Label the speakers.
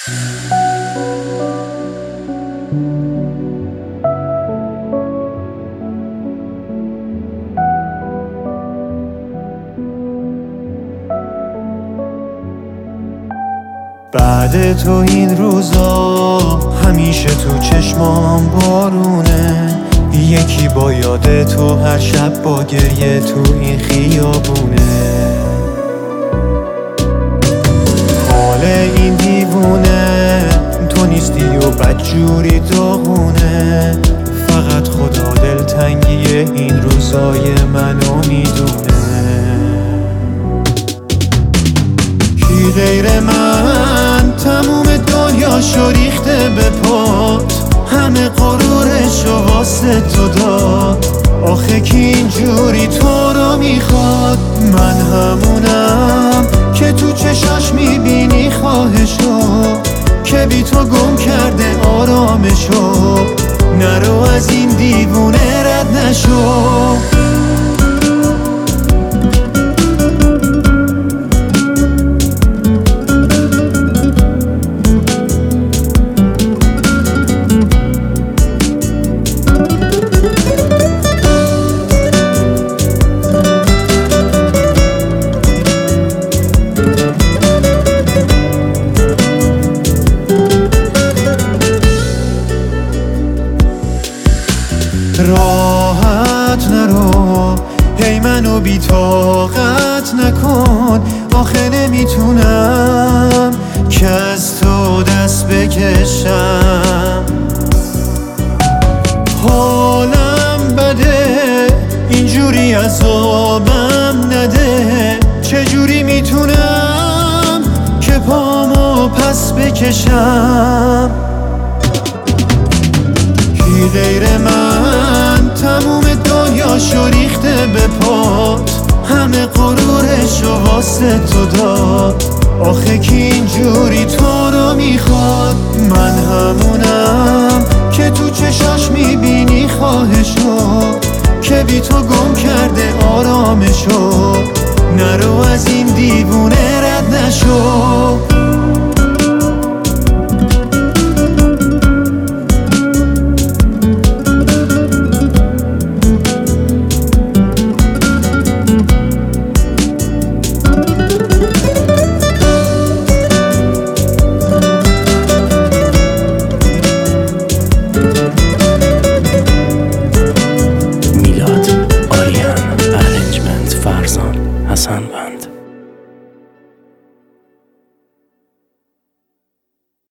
Speaker 1: بعد تو این روزا همیشه تو چشمام بارونه، یکی با یاد تو هر شب با گریه تو این خیابونه. حال این دیوونه تو نیستی و بدجوری داغونه، فقط خدا دلتنگی این روزای منو میدونه. کی غیر من تموم دنیاشو ریخته به پات، همه غرورشو واسه تو داد. آخه کی اینجوری تو رو میخواد؟ من همونم که تو چشاش میبینی خواهشو، که بی تو گم کرده آرامشو. نرو از این دیوونه رد نشو. راحت نرو، هی منو بی طاقت نکن. آخه نمیتونم که از تو دست بکشم. حالم بده اینجوری عذابم نده، چجوری میتونم که پامو پس بکشم؟ کی غیر من تموم دنیاشو ریخته به پات، همه غرورشو واسه تو داد. آخه کی اینجوری تو رو میخواد؟ من همونم که تو چشاش میبینی خواهشو، که بی تو گم کرده آرامشو. نرو از این دیوونه رد نشو.